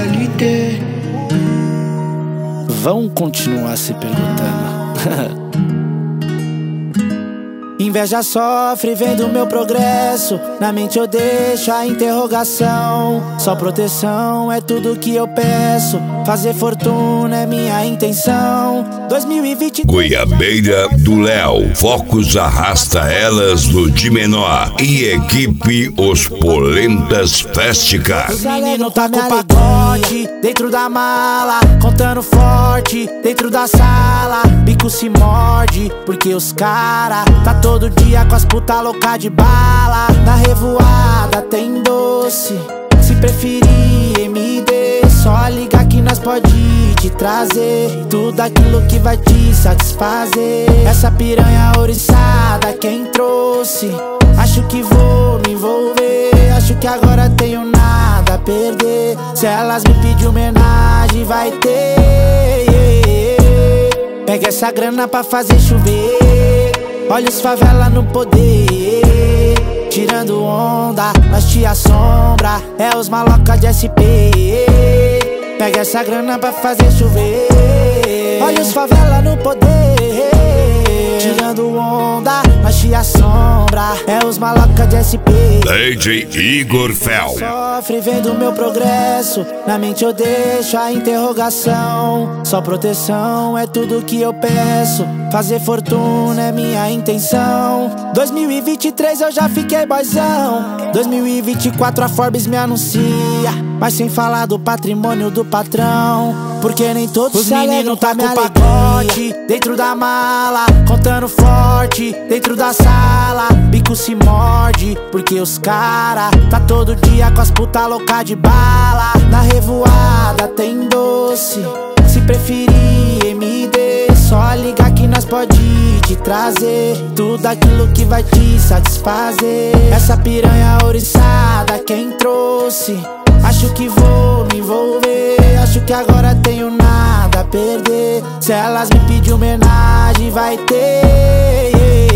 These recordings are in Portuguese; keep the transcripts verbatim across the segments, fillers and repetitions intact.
qualité. Vão continuar se perguntando. Inveja sofre vendo meu progresso. Na mente eu deixo a interrogação. Só proteção é tudo que eu peço. Fazer fortuna é minha intenção. dois mil e vinte Goiabeira do Léo. Focus arrasta elas no de menor. E equipe Os Polentas Festicar. Os menino tá com pacote dentro da mala, contando forte dentro da sala. Bico se morde porque os cara tá todo dia com as puta louca de bala. Na revoada tem doce, se preferir M D, só liga que nós pode te trazer tudo aquilo que vai te satisfazer. Essa piranha ouriçada quem trouxe, acho que vou me envolver. Acho que agora tenho nada a perder. Se elas me pedir homenagem vai ter. Pega essa grana pra fazer chover. Olha os favela no poder, tirando onda, nós te assombra. É os maloca de S P. Pega essa grana pra fazer chover. Olha os favela no poder, tirando onda, nós te assombra. É os maloca de S P. D J Igor Fel. Sofre vendo meu progresso. Na mente eu deixo a interrogação. Só proteção é tudo que eu peço. Fazer fortuna é minha intenção. dois mil e vinte e três eu já fiquei boizão. dois mil e vinte e quatro a Forbes me anuncia, mas sem falar do patrimônio do patrão. Porque nem todos os meninos tá com pacote dentro da mala, contando forte dentro da sala. Bico se morde porque os cara tá todo dia com as puta louca de bala. Na revoada tem doce, se preferir M D, só liga que nós pode te trazer tudo aquilo que vai te satisfazer. Essa piranha ouriçada quem trouxe, acho que vou me envolver. Acho que agora tenho nada a perder. Se elas me pedir homenagem vai ter.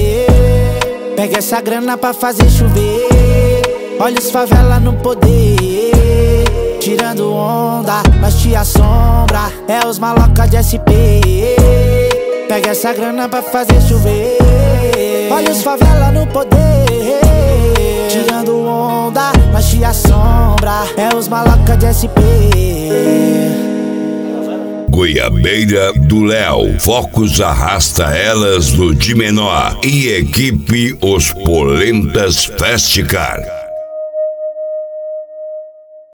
Pega essa grana pra fazer chover. Olha os favela no poder, tirando onda, nós te assombra. É os maloca de S P. Pega essa grana pra fazer chover. Olha os favela no poder, tirando onda, nós te assombra. É os maloca de S P. Goiabeira do Léo. Focus arrasta elas no de menor. E equipe Os Polentas Festicar.